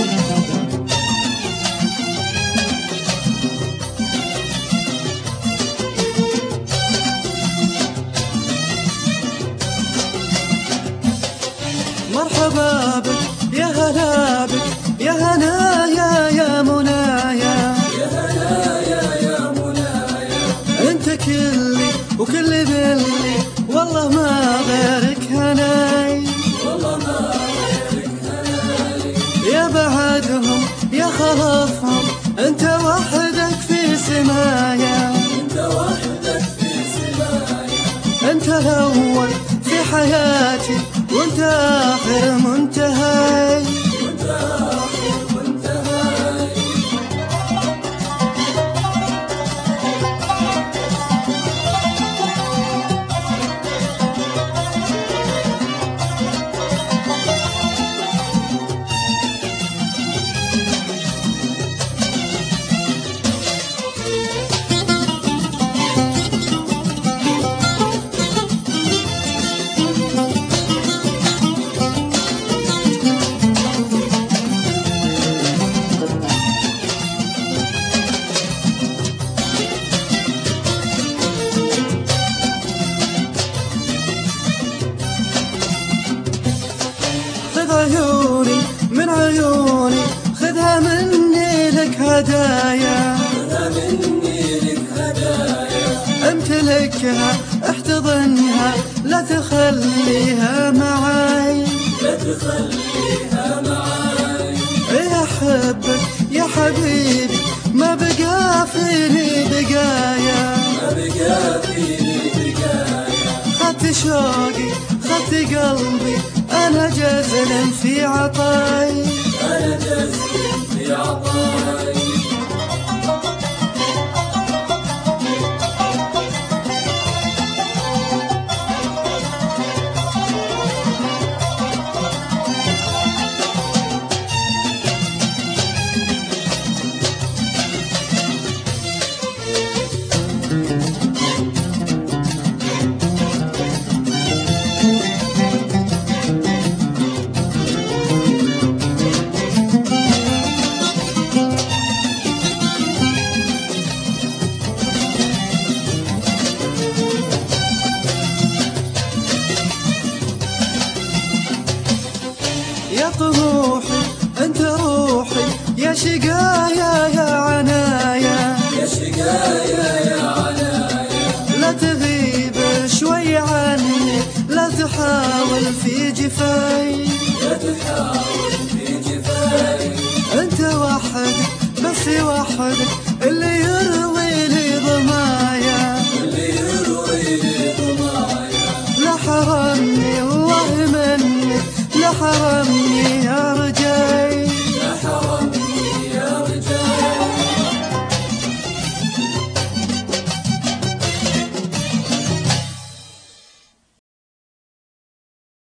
مرحبا بك يا هلا بك يا هنايا يا منايا، يا هنايا يا منايا، انت كلي وكل بلي والله ما غيرك هناي، والله ما غيرك هناي. يا بعدهم يا خلفهم انت وحدك في سمايا، انت وحدك في سمايا، انت الاول في حياتي وانت اخر منتهاي، وانت اخر منتهاي. عيوني من عيوني خذها مني لك هدايا، خذها مني لك هدايا، امتلكها احتضنها لا تخليها معاي، لا تخليها معاي. يا حبك يا حبيبي ما بقى فيني بقايا، ما بقى فيني بقايا، خدت شوقي خدت قلبي أنا جزل في عطاي، أنا جزل في عطاي. يا طموحي انت روحي يا شقايا يا عنايا، يا شقايا يا عنايا، لا تغيب شوي عني لا تحاول في جفاي، لا تحاول في جفاي. انت وحدك بس وحدك